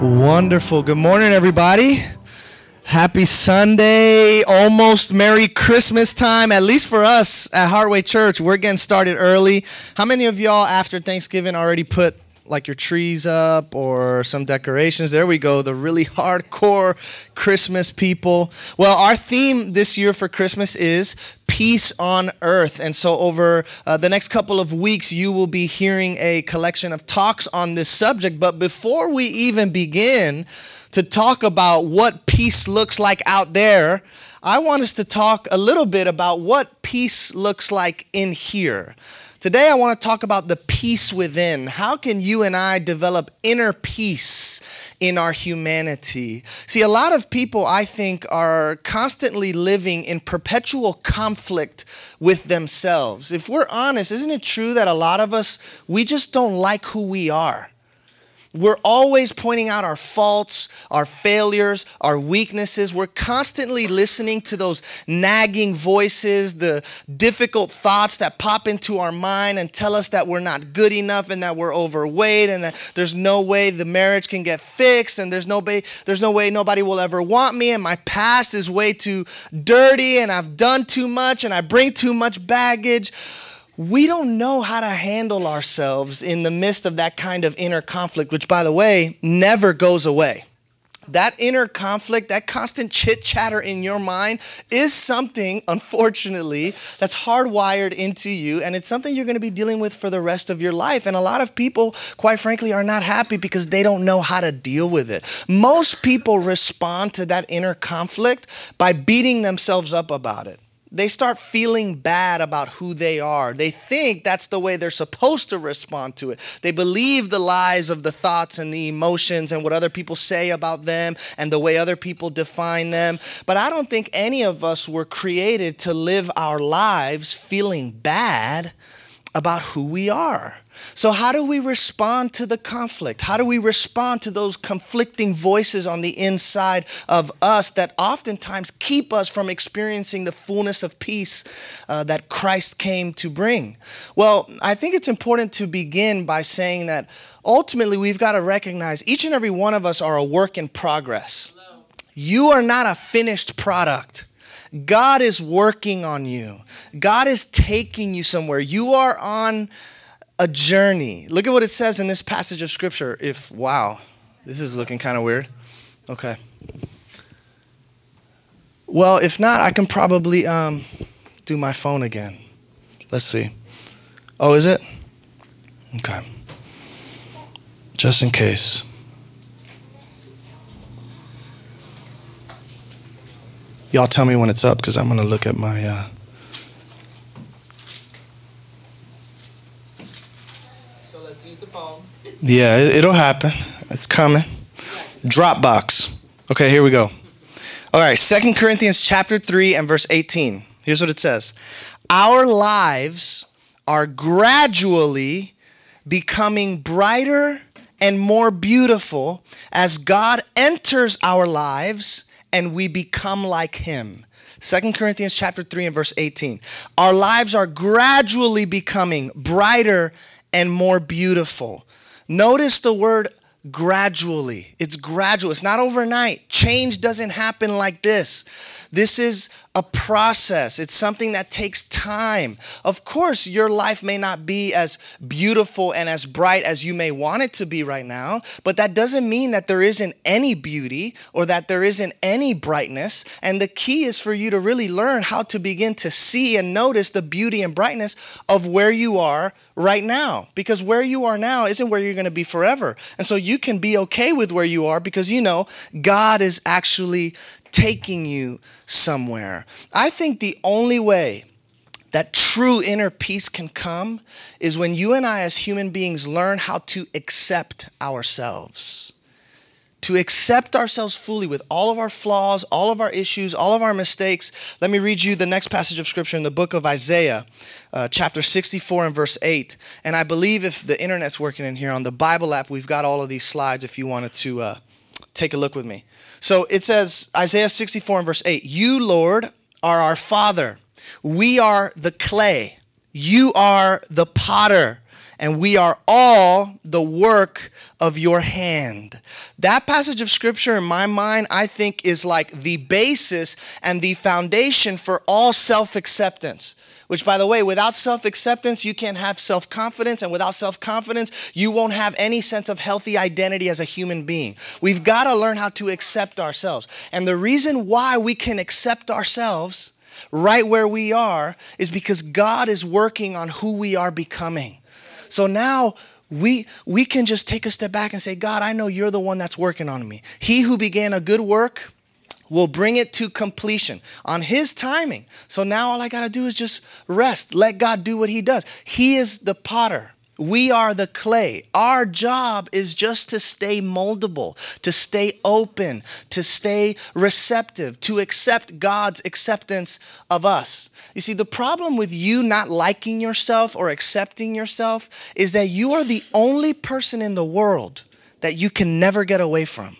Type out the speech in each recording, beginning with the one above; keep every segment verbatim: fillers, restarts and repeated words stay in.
Wonderful. Good morning, everybody. Happy Sunday, almost Merry Christmas time, at least for us at Heartway Church. We're getting started early. How many of y'all after Thanksgiving already put like your trees up or some decorations? There we go, the really hardcore Christmas people. Well, our theme this year for Christmas is peace on earth. And so over uh, the next couple of weeks, you will be hearing a collection of talks on this subject. But before we even begin to talk about what peace looks like out there, I want us to talk a little bit about what peace looks like in here. Today, I want to talk about the peace within. How can you and I develop inner peace in our humanity? See, a lot of people, I think, are constantly living in perpetual conflict with themselves. If we're honest, isn't it true that a lot of us, we just don't like who we are? We're always pointing out our faults, our failures, our weaknesses. We're constantly listening to those nagging voices, the difficult thoughts that pop into our mind and tell us that we're not good enough and that we're overweight and that there's no way the marriage can get fixed and there's no way, there's no way nobody will ever want me and my past is way too dirty and I've done too much and I bring too much baggage. We don't know how to handle ourselves in the midst of that kind of inner conflict, which, by the way, never goes away. That inner conflict, that constant chit-chatter in your mind is something, unfortunately, that's hardwired into you, and it's something you're going to be dealing with for the rest of your life. And a lot of people, quite frankly, are not happy because they don't know how to deal with it. Most people respond to that inner conflict by beating themselves up about it. They start feeling bad about who they are. They think that's the way they're supposed to respond to it. They believe the lies of the thoughts and the emotions and what other people say about them and the way other people define them. But I don't think any of us were created to live our lives feeling bad about who we are. So how do we respond to the conflict? How do we respond to those conflicting voices on the inside of us that oftentimes keep us from experiencing the fullness of peace uh, that Christ came to bring? Well, I think it's important to begin by saying that ultimately we've got to recognize each and every one of us are a work in progress. Hello. You are not a finished product. God is working on you. God is taking you somewhere. You are on a journey. Look at what it says in this passage of scripture. If, wow, this is looking kind of weird. Okay. Well, if not, I can probably um, do my phone again. Let's see. Oh, is it? Okay. Just in case. Y'all tell me when it's up because I'm going to look at my... Uh... So let's use the phone. Yeah, it, it'll happen. It's coming. Dropbox. Okay, here we go. All right, Second Corinthians chapter three and verse eighteen. Here's what it says. Our lives are gradually becoming brighter and more beautiful as God enters our lives and we become like him. Second Corinthians chapter three and verse eighteen. Our lives are gradually becoming brighter and more beautiful. Notice the word gradually. It's gradual. It's not overnight. Change doesn't happen like this. This is a process. It's something that takes time. Of course, your life may not be as beautiful and as bright as you may want it to be right now, but that doesn't mean that there isn't any beauty or that there isn't any brightness. And the key is for you to really learn how to begin to see and notice the beauty and brightness of where you are right now, because where you are now isn't where you're going to be forever. And so you can be okay with where you are because you know God is actually taking you somewhere. I think the only way that true inner peace can come is when you and I as human beings learn how to accept ourselves. To accept ourselves fully with all of our flaws, all of our issues, all of our mistakes. Let me read you the next passage of scripture in the book of Isaiah, uh, chapter sixty-four and verse eight. And I believe if the internet's working in here on the Bible app, we've got all of these slides if you wanted to uh, take a look with me. So it says, Isaiah sixty-four and verse eight, you, Lord, are our Father. We are the clay. You are the potter. and we are all the work of your hand. That passage of scripture in my mind, I think, is like the basis and the foundation for all self-acceptance. Which, by the way, without self-acceptance, you can't have self-confidence. And without self-confidence, you won't have any sense of healthy identity as a human being. We've got to learn how to accept ourselves. And the reason why we can accept ourselves right where we are is because God is working on who we are becoming. So now we, we can just take a step back and say, God, I know you're the one that's working on me. He who began a good work will bring it to completion on his timing. So now all I got to do is just rest. Let God do what he does. He is the potter. We are the clay. Our job is just to stay moldable, to stay open, to stay receptive, to accept God's acceptance of us. You see, the problem with you not liking yourself or accepting yourself is that you are the only person in the world that you can never get away from.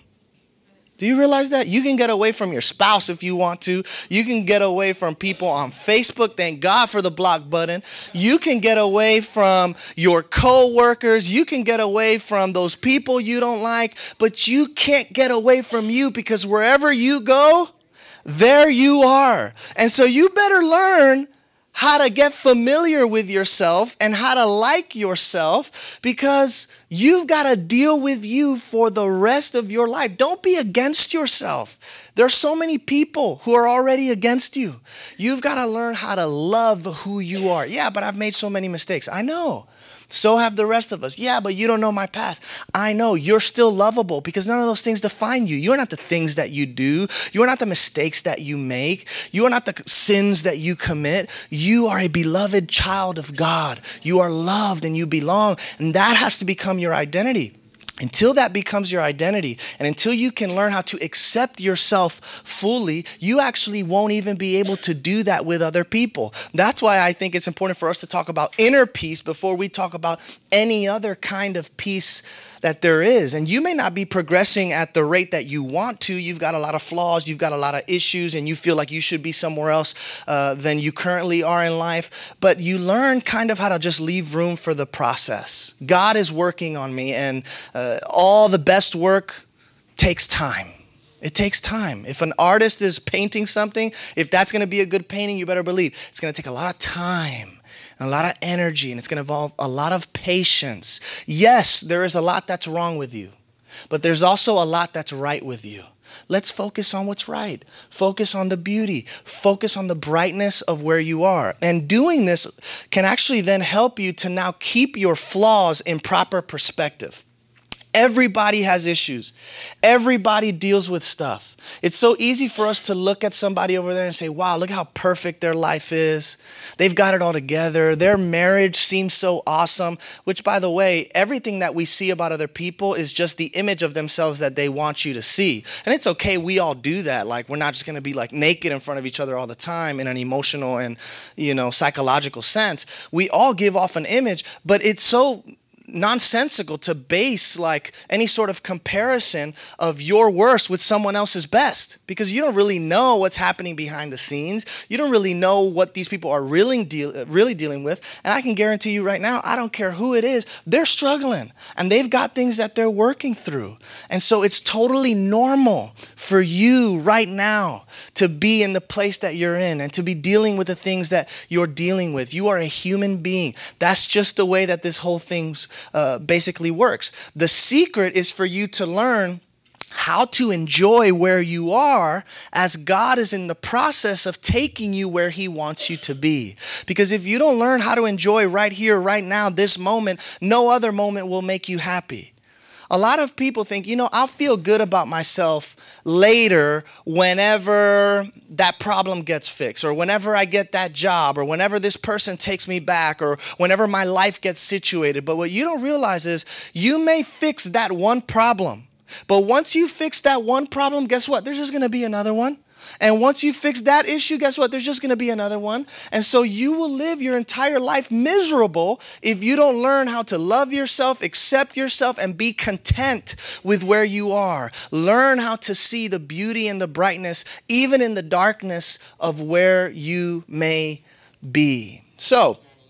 Do you realize that? You can get away from your spouse if you want to. You can get away from people on Facebook. Thank God for the block button. You can get away from your co-workers. You can get away from those people you don't like. But you can't get away from you, because wherever you go, there you are. And so you better learn how to get familiar with yourself and how to like yourself, because you've got to deal with you for the rest of your life. Don't be against yourself. There are so many people who are already against you. You've got to learn how to love who you are. Yeah, but I've made so many mistakes. I know. So have the rest of us. Yeah, but you don't know my past. I know. You're still lovable, because none of those things define you. You're not the things that you do. You are not the mistakes that you make. You are not the sins that you commit. You are a beloved child of God. You are loved and you belong. And that has to become your identity. Until that becomes your identity, and until you can learn how to accept yourself fully, you actually won't even be able to do that with other people. That's why I think it's important for us to talk about inner peace before we talk about any other kind of peace that there is. And you may not be progressing at the rate that you want to. You've got a lot of flaws, you've got a lot of issues, and you feel like you should be somewhere else uh, than you currently are in life. But you learn kind of how to just leave room for the process. God is working on me, and uh, all the best work takes time. It takes time. If an artist is painting something, if that's going to be a good painting, you better believe it's going to take a lot of time, a lot of energy, and it's going to involve a lot of patience. Yes, there is a lot that's wrong with you, but there's also a lot that's right with you. Let's focus on what's right. Focus on the beauty. Focus on the brightness of where you are. And doing this can actually then help you to now keep your flaws in proper perspective. Everybody has issues. Everybody deals with stuff. It's so easy for us to look at somebody over there and say, wow, look how perfect their life is. They've got it all together. Their marriage seems so awesome, which, by the way, everything that we see about other people is just the image of themselves that they want you to see. And it's okay. We all do that. Like, we're not just going to be like naked in front of each other all the time in an emotional and, you know, psychological sense. We all give off an image, but it's so nonsensical to base like any sort of comparison of your worst with someone else's best, because you don't really know what's happening behind the scenes. You don't really know what these people are really deal really dealing with. And I can guarantee you right now, I don't care who it is, they're struggling and they've got things that they're working through. And so it's totally normal for you right now to be in the place that you're in and to be dealing with the things that you're dealing with. You are a human being. That's just the way that this whole thing's Uh, basically works. The secret is for you to learn how to enjoy where you are as God is in the process of taking you where he wants you to be. Because if you don't learn how to enjoy right here, right now, this moment, no other moment will make you happy. A lot of people think, you know, I'll feel good about myself later whenever that problem gets fixed, or whenever I get that job, or whenever this person takes me back, or whenever my life gets situated. But what you don't realize is you may fix that one problem. But once you fix that one problem, guess what? There's just going to be another one. And once you fix that issue, guess what? There's just going to be another one. And so you will live your entire life miserable if you don't learn how to love yourself, accept yourself, and be content with where you are. Learn how to see the beauty and the brightness, even in the darkness of where you may be. So,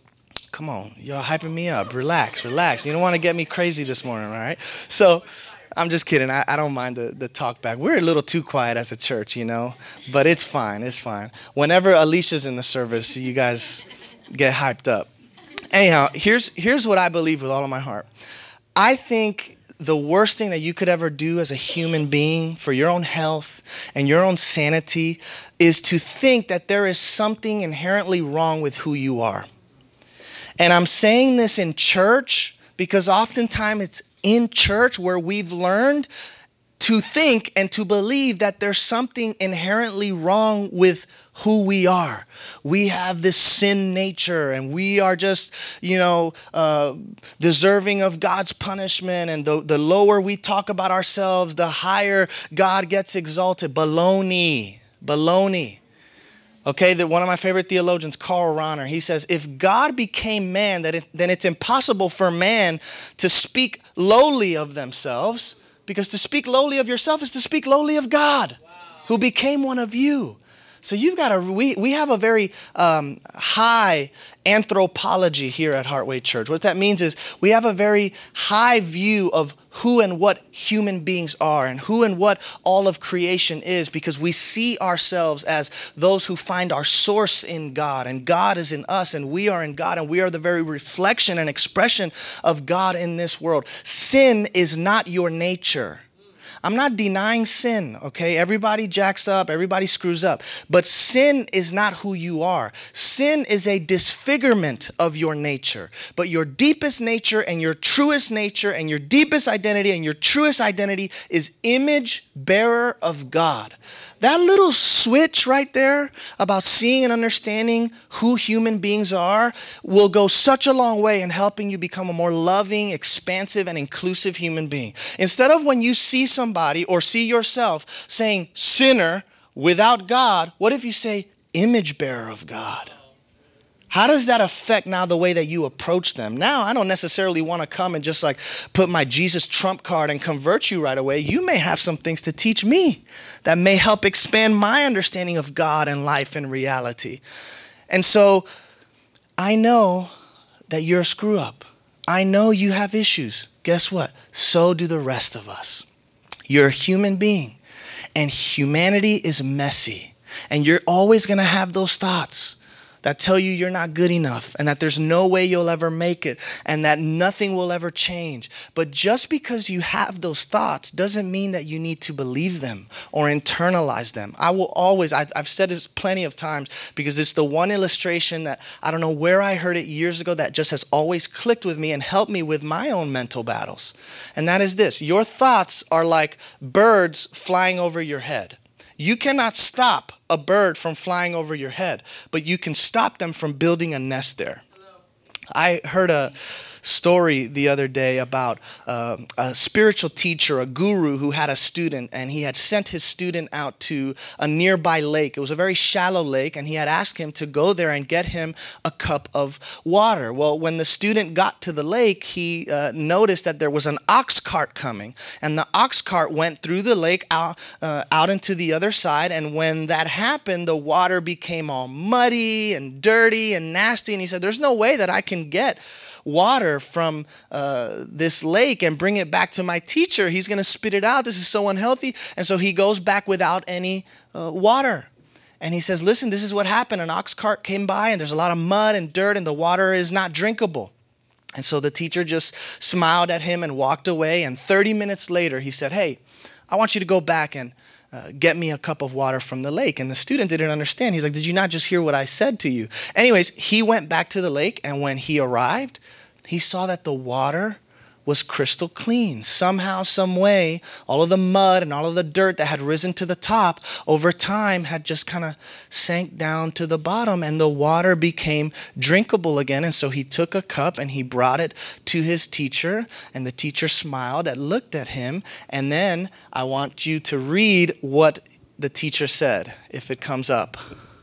Come on, y'all hyping me up. Relax, relax. You don't want to get me crazy this morning, all right? So I'm just kidding. I, I don't mind the, the talk back. We're a little too quiet as a church, you know, but it's fine. It's fine. Whenever Alicia's in the service, you guys get hyped up. Anyhow, here's here's what I believe with all of my heart. I think the worst thing that you could ever do as a human being for your own health and your own sanity is to think that there is something inherently wrong with who you are. And I'm saying this in church because oftentimes it's in church where we've learned to think and to believe that there's something inherently wrong with who we are. We have this sin nature and we are just, you know, uh, deserving of God's punishment. And the, the lower we talk about ourselves, the higher God gets exalted. Baloney, baloney. Okay, that one of my favorite theologians, Karl Rahner, he says, if God became man, that it, then it's impossible for man to speak lowly of themselves, because to speak lowly of yourself is to speak lowly of God, wow, who became one of you. So you've got to, we, we have a very um, high anthropology here at Heartway Church. What that means is we have a very high view of who and what human beings are and who and what all of creation is, because we see ourselves as those who find our source in God, and God is in us and we are in God, and we are the very reflection and expression of God in this world. Sin is not your nature. I'm not denying sin, okay? Everybody jacks up, everybody screws up. But sin is not who you are. Sin is a disfigurement of your nature. But your deepest nature and your truest nature and your deepest identity and your truest identity is image bearer of God. That little switch right there about seeing and understanding who human beings are will go such a long way in helping you become a more loving, expansive, and inclusive human being. Instead of when you see somebody or see yourself saying sinner without God, what if you say image bearer of God? How does that affect now the way that you approach them? Now, I don't necessarily want to come and just like put my Jesus trump card and convert you right away. You may have some things to teach me that may help expand my understanding of God and life and reality. And so I know that you're a screw up. I know you have issues. Guess what? So do the rest of us. You're a human being, and humanity is messy, and you're always going to have those thoughts that tell you you're not good enough and that there's no way you'll ever make it and that nothing will ever change. But just because you have those thoughts doesn't mean that you need to believe them or internalize them. I will always, I, I've said this plenty of times because it's the one illustration that I don't know where I heard it years ago that just has always clicked with me and helped me with my own mental battles. And that is this: your thoughts are like birds flying over your head. You cannot stop a bird from flying over your head, but you can stop them from building a nest there. I heard a story the other day about uh, a spiritual teacher, a guru who had a student, and he had sent his student out to a nearby lake. It was a very shallow lake, and he had asked him to go there and get him a cup of water. Well, when the student got to the lake, he uh, noticed that there was an ox cart coming, and the ox cart went through the lake out, uh, out into the other side, and when that happened, the water became all muddy and dirty and nasty, and he said, there's no way that I can get water from uh, this lake and bring it back to my teacher. He's going to spit it out. This is so unhealthy. And so he goes back without any uh, water. And he says, listen, this is what happened. An ox cart came by and there's a lot of mud and dirt and the water is not drinkable. And so the teacher just smiled at him and walked away. And thirty minutes later, he said, hey, I want you to go back and Uh, get me a cup of water from the lake. And the student didn't understand. He's like, did you not just hear what I said to you? Anyways, he went back to the lake, and when he arrived, he saw that the water was crystal clean. Somehow, some way, all of the mud and all of the dirt that had risen to the top over time had just kind of sank down to the bottom, and the water became drinkable again. And so he took a cup and he brought it to his teacher, and the teacher smiled and looked at him. And then I want you to read what the teacher said, if it comes up.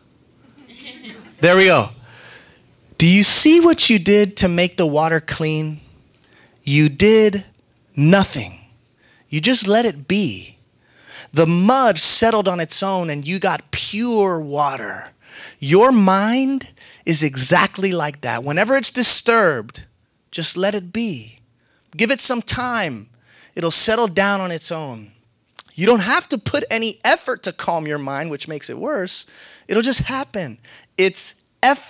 There we go. Do you see what you did to make the water clean? You did nothing. You just let it be. The mud settled on its own and you got pure water. Your mind is exactly like that. Whenever it's disturbed, just let it be. Give it some time. It'll settle down on its own. You don't have to put any effort to calm your mind, which makes it worse. It'll just happen. It's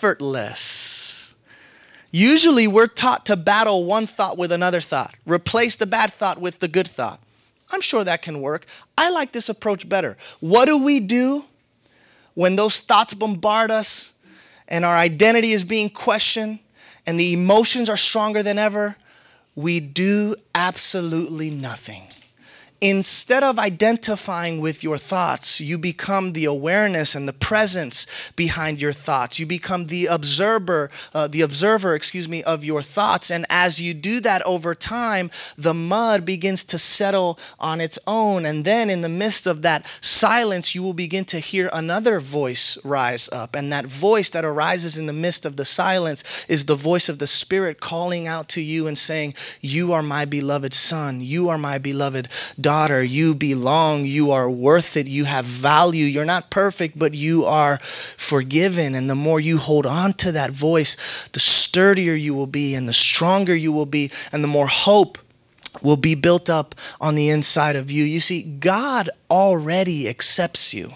effortless. Usually we're taught to battle one thought with another thought. Replace the bad thought with the good thought. I'm sure that can work. I like this approach better. What do we do when those thoughts bombard us and our identity is being questioned and the emotions are stronger than ever? We do absolutely nothing. Instead of identifying with your thoughts, you become the awareness and the presence behind your thoughts. You become the observer, uh, the observer, excuse me, of your thoughts. And as you do that over time, the mud begins to settle on its own. And then in the midst of that silence, you will begin to hear another voice rise up. And that voice that arises in the midst of the silence is the voice of the Spirit calling out to you and saying, "You are my beloved son. You are my beloved daughter. Daughter, you belong, you are worth it, you have value, you're not perfect, but you are forgiven." And the more you hold on to that voice, the sturdier you will be and the stronger you will be, and the more hope will be built up on the inside of you. You see, God already accepts you.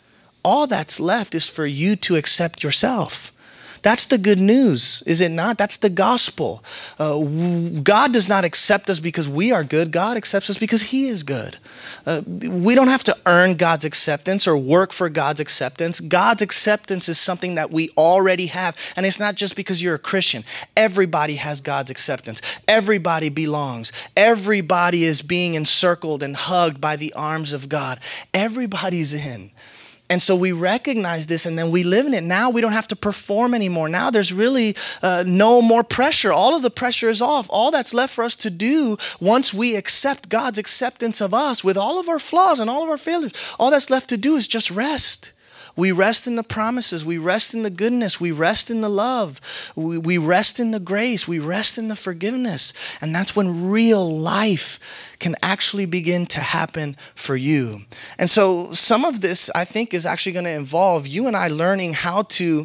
All that's left is for you to accept yourself. That's the good news, is it not? That's the gospel. Uh, God does not accept us because we are good. God accepts us because he is good. Uh, we don't have to earn God's acceptance or work for God's acceptance. God's acceptance is something that we already have. And it's not just because you're a Christian. Everybody has God's acceptance. Everybody belongs. Everybody is being encircled and hugged by the arms of God. Everybody's in. And so we recognize this and then we live in it. Now we don't have to perform anymore. Now there's really uh, no more pressure. All of the pressure is off. All that's left for us to do once we accept God's acceptance of us with all of our flaws and all of our failures, all that's left to do is just rest. We rest in the promises. We rest in the goodness. We rest in the love. We, we rest in the grace. We rest in the forgiveness. And that's when real life can actually begin to happen for you. And so some of this, I think, is actually going to involve you and I learning how to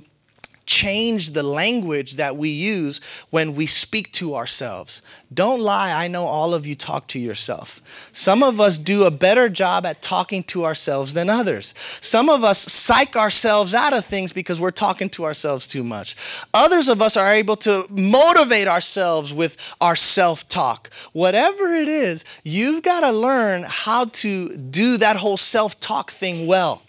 change the language that we use when we speak to ourselves. Don't lie, I know all of you talk to yourself. Some of us do a better job at talking to ourselves than others. Some of us psych ourselves out of things because we're talking to ourselves too much. Others of us are able to motivate ourselves with our self-talk. Whatever it is, you've got to learn how to do that whole self-talk thing well.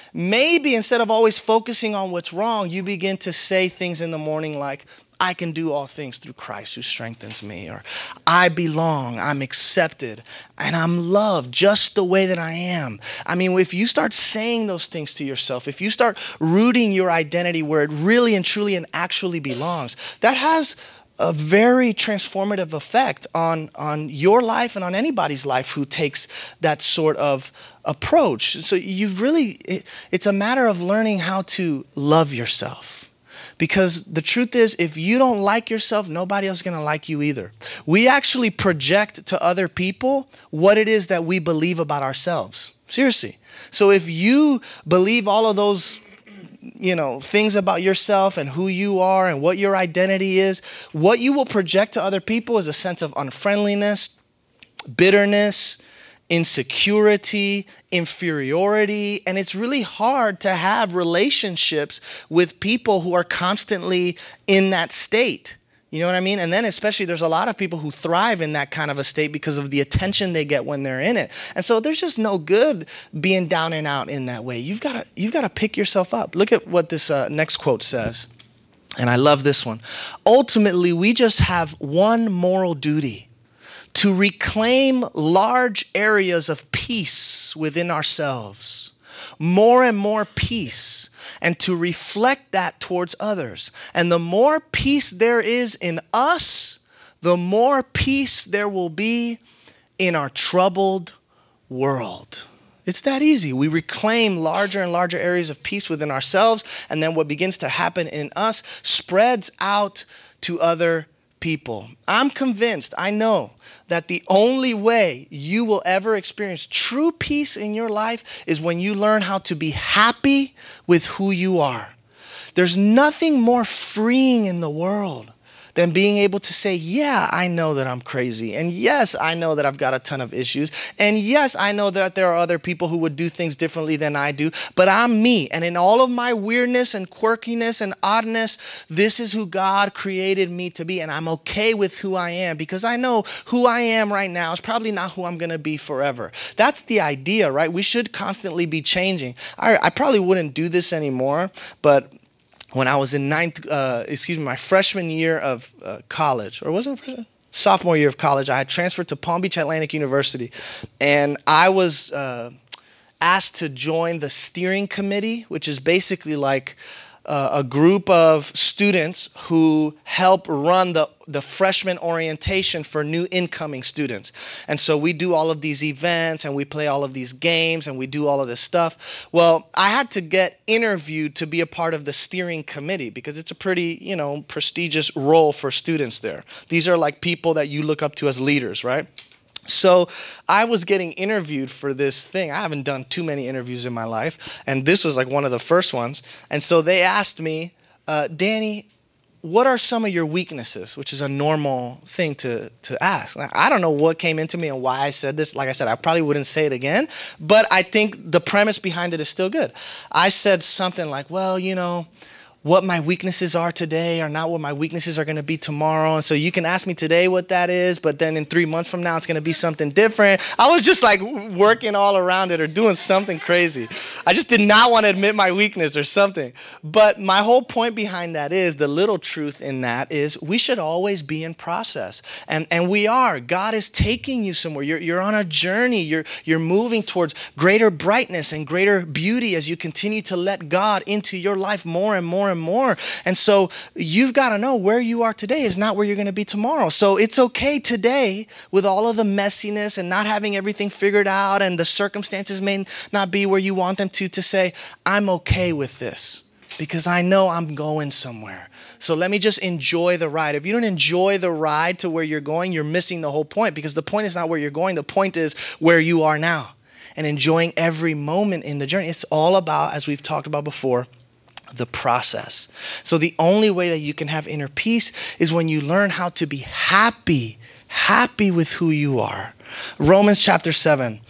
Maybe instead of always focusing on what's wrong, you begin to say things in the morning like, "I can do all things through Christ who strengthens me," or "I belong, I'm accepted, and I'm loved just the way that I am." I mean, if you start saying those things to yourself, if you start rooting your identity where it really and truly and actually belongs, that has a very transformative effect on, on your life and on anybody's life who takes that sort of approach. So you've really, it, it's a matter of learning how to love yourself. Because the truth is, if you don't like yourself, nobody else is going to like you either. We actually project to other people what it is that we believe about ourselves. Seriously. So if you believe all of those you know, things about yourself and who you are and what your identity is, what you will project to other people is a sense of unfriendliness, bitterness, insecurity, inferiority, and it's really hard to have relationships with people who are constantly in that state. You know what I mean? And then especially there's a lot of people who thrive in that kind of a state because of the attention they get when they're in it. And so there's just no good being down and out in that way. You've got to you've got to pick yourself up. Look at what this uh, next quote says. And I love this one. Ultimately, we just have one moral duty: to reclaim large areas of peace within ourselves. More and more peace, and to reflect that towards others. And the more peace there is in us, the more peace there will be in our troubled world. It's that easy. We reclaim larger and larger areas of peace within ourselves, and then what begins to happen in us spreads out to other people. I'm convinced, I know, that the only way you will ever experience true peace in your life is when you learn how to be happy with who you are. There's nothing more freeing in the world than being able to say, yeah, I know that I'm crazy. And yes, I know that I've got a ton of issues. And yes, I know that there are other people who would do things differently than I do. But I'm me. And in all of my weirdness and quirkiness and oddness, this is who God created me to be. And I'm okay with who I am because I know who I am right now is probably not who I'm going to be forever. That's the idea, right? We should constantly be changing. I, I probably wouldn't do this anymore, but when I was in ninth, uh, excuse me, my freshman year of uh, college, or was it freshman? Sophomore year of college, I had transferred to Palm Beach Atlantic University, and I was uh, asked to join the steering committee, which is basically like uh, a group of students who help run the, the freshman orientation for new incoming students. And so we do all of these events and we play all of these games and we do all of this stuff. Well, I had to get interviewed to be a part of the steering committee because it's a pretty, you know, prestigious role for students there. These are like people that you look up to as leaders, right? So I was getting interviewed for this thing. I haven't done too many interviews in my life, and this was like one of the first ones. And so they asked me, uh, Danny, what are some of your weaknesses? Which is a normal thing to, to ask. I don't know what came into me and why I said this. Like I said, I probably wouldn't say it again, but I think the premise behind it is still good. I said something like, well, you know, what my weaknesses are today are not what my weaknesses are going to be tomorrow. And so you can ask me today what that is, but then in three months from now, it's going to be something different. I was just like working all around it or doing something crazy. I just did not want to admit my weakness or something. But my whole point behind that is, the little truth in that is, we should always be in process. And and we are. God is taking you somewhere. You're, you're on a journey. You're, you're moving towards greater brightness and greater beauty as you continue to let God into your life more and more and more. And so you've got to know where you are today is not where you're going to be tomorrow. So it's okay today with all of the messiness and not having everything figured out and the circumstances may not be where you want them to, to say, I'm okay with this because I know I'm going somewhere. So let me just enjoy the ride. If you don't enjoy the ride to where you're going, you're missing the whole point, because the point is not where you're going. The point is where you are now and enjoying every moment in the journey. It's all about, as we've talked about before, the process. So the only way that you can have inner peace is when you learn how to be happy, happy with who you are. Romans chapter seven,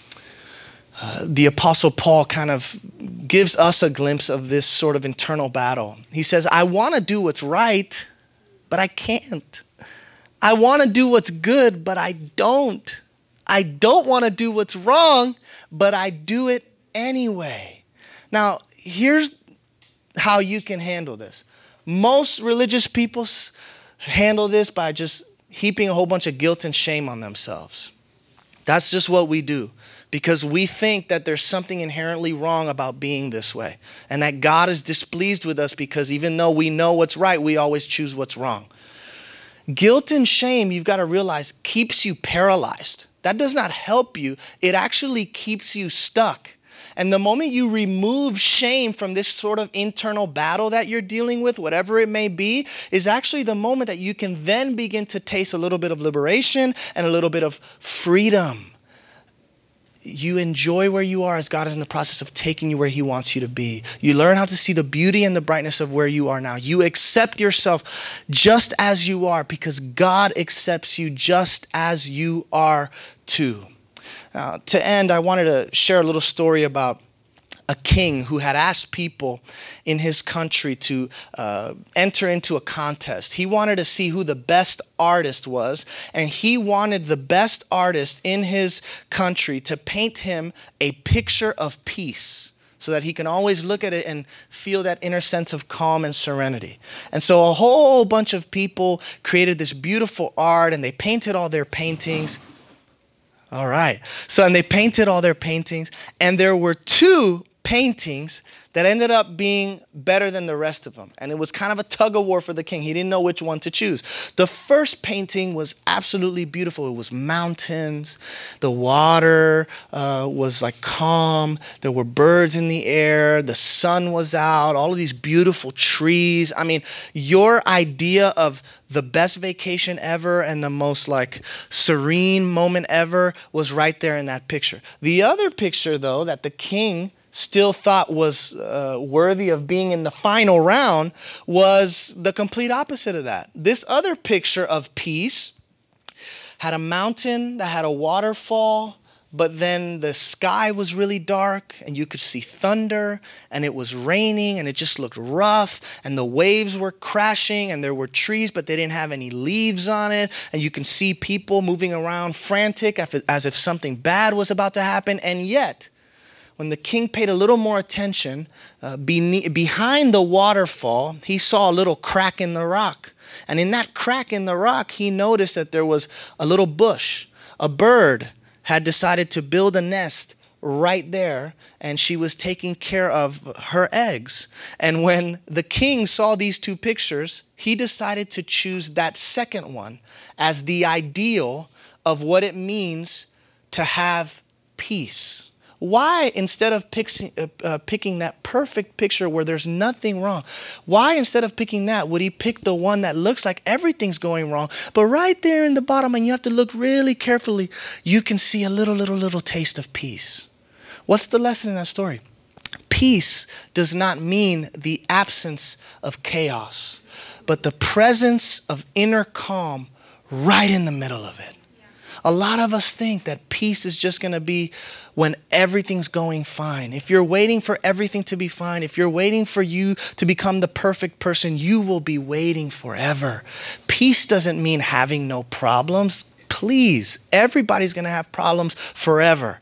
uh, the Apostle Paul kind of gives us a glimpse of this sort of internal battle. He says, I want to do what's right, but I can't. I want to do what's good, but I don't. I don't want to do what's wrong, but I do it anyway. Now, here's how you can handle this. Most religious people handle this by just heaping a whole bunch of guilt and shame on themselves. That's just what we do, because we think that there's something inherently wrong about being this way, and that God is displeased with us because even though we know what's right, we always choose what's wrong. Guilt and shame, you've got to realize, keeps you paralyzed. That does not help you. It actually keeps you stuck. And the moment you remove shame from this sort of internal battle that you're dealing with, whatever it may be, is actually the moment that you can then begin to taste a little bit of liberation and a little bit of freedom. You enjoy where you are as God is in the process of taking you where he wants you to be. You learn how to see the beauty and the brightness of where you are now. You accept yourself just as you are because God accepts you just as you are too. Uh, to end, I wanted to share a little story about a king who had asked people in his country to uh, enter into a contest. He wanted to see who the best artist was, and he wanted the best artist in his country to paint him a picture of peace, so that he can always look at it and feel that inner sense of calm and serenity. And so a whole bunch of people created this beautiful art, and they painted all their paintings. All right. So, and they painted all their paintings, and there were two paintings that ended up being better than the rest of them. And it was kind of a tug of war for the king. He didn't know which one to choose. The first painting was absolutely beautiful. It was mountains. The water uh, was like calm. There were birds in the air. The sun was out. All of these beautiful trees. I mean, your idea of the best vacation ever and the most like serene moment ever was right there in that picture. The other picture, though, that the king still thought was uh, worthy of being in the final round was the complete opposite of that. This other picture of peace had a mountain that had a waterfall, but then the sky was really dark and you could see thunder and it was raining and it just looked rough and the waves were crashing and there were trees but they didn't have any leaves on it, and you can see people moving around frantic as if something bad was about to happen. And yet, when the king paid a little more attention, uh, beneath, behind the waterfall, he saw a little crack in the rock. And in that crack in the rock, he noticed that there was a little bush. A bird had decided to build a nest right there, and she was taking care of her eggs. And when the king saw these two pictures, he decided to choose that second one as the ideal of what it means to have peace. Why, instead of picking, uh, uh, picking that perfect picture where there's nothing wrong, why, instead of picking that, would he pick the one that looks like everything's going wrong, but right there in the bottom, and you have to look really carefully, you can see a little, little, little taste of peace? What's the lesson in that story? Peace does not mean the absence of chaos, but the presence of inner calm right in the middle of it. A lot of us think that peace is just going to be when everything's going fine. If you're waiting for everything to be fine, if you're waiting for you to become the perfect person, you will be waiting forever. Peace doesn't mean having no problems. Please, everybody's going to have problems forever.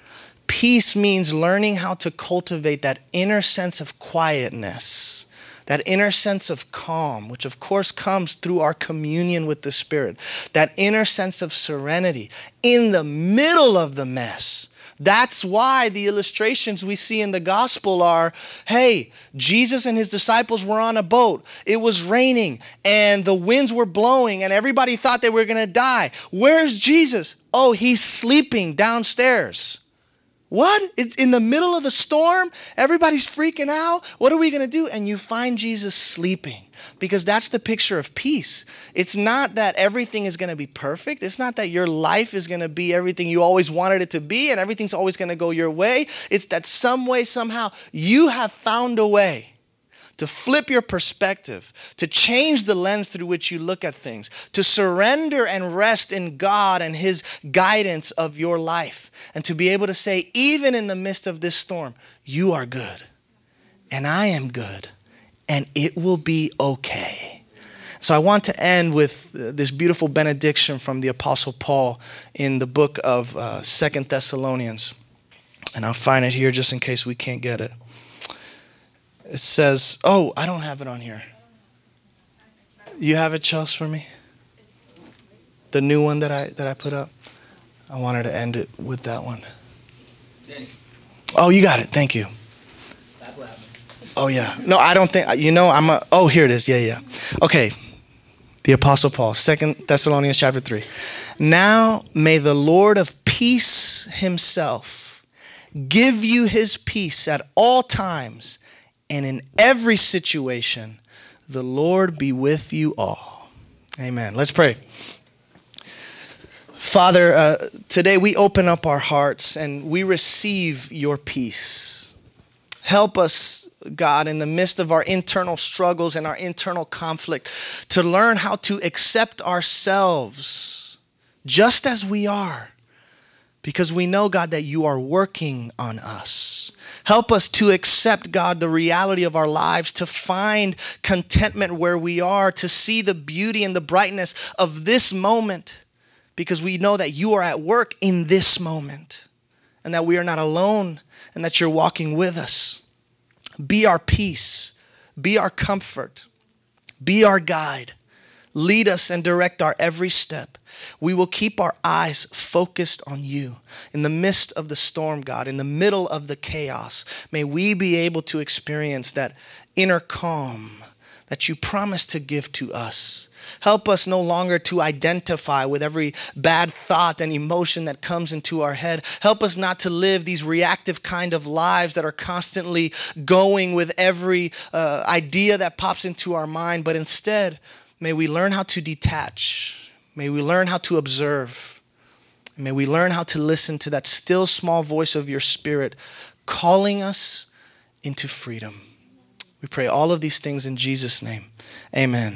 Peace means learning how to cultivate that inner sense of quietness, that inner sense of calm, which of course comes through our communion with the Spirit, that inner sense of serenity in the middle of the mess. That's why the illustrations we see in the gospel are, hey, Jesus and his disciples were on a boat. It was raining and the winds were blowing and everybody thought they were going to die. Where's Jesus? Oh, he's sleeping downstairs. What? It's in the middle of a storm. Everybody's freaking out. What are we going to do? And you find Jesus sleeping, because that's the picture of peace. It's not that everything is going to be perfect. It's not that your life is going to be everything you always wanted it to be and everything's always going to go your way. It's that some way, somehow, you have found a way to flip your perspective, to change the lens through which you look at things, to surrender and rest in God and his guidance of your life, and to be able to say, even in the midst of this storm, you are good, and I am good, and it will be okay. So I want to end with this beautiful benediction from the Apostle Paul in the book of uh, Second Thessalonians, and I'll find it here just in case we can't get it. It says, oh, I don't have it on here. You have it, Chels, for me? The new one that I that I put up? I wanted to end it with that one. Danny. Oh, you got it. Thank you. Oh, yeah. No, I don't think, you know, I'm a, oh, here it is. Yeah, yeah. Okay. The Apostle Paul, Second Thessalonians chapter three. Now may the Lord of peace himself give you his peace at all times, and in every situation, the Lord be with you all. Amen. Let's pray. Father, uh, today we open up our hearts and we receive your peace. Help us, God, in the midst of our internal struggles and our internal conflict, to learn how to accept ourselves just as we are, because we know, God, that you are working on us. Help us to accept, God, the reality of our lives, to find contentment where we are, to see the beauty and the brightness of this moment, because we know that you are at work in this moment and that we are not alone and that you're walking with us. Be our peace. Be our comfort. Be our guide. Lead us and direct our every step. We will keep our eyes focused on you. In the midst of the storm, God, in the middle of the chaos, may we be able to experience that inner calm that you promised to give to us. Help us no longer to identify with every bad thought and emotion that comes into our head. Help us not to live these reactive kind of lives that are constantly going with every uh, idea that pops into our mind, but instead, may we learn how to detach. May we learn how to observe. May we learn how to listen to that still small voice of your Spirit calling us into freedom. We pray all of these things in Jesus' name. Amen.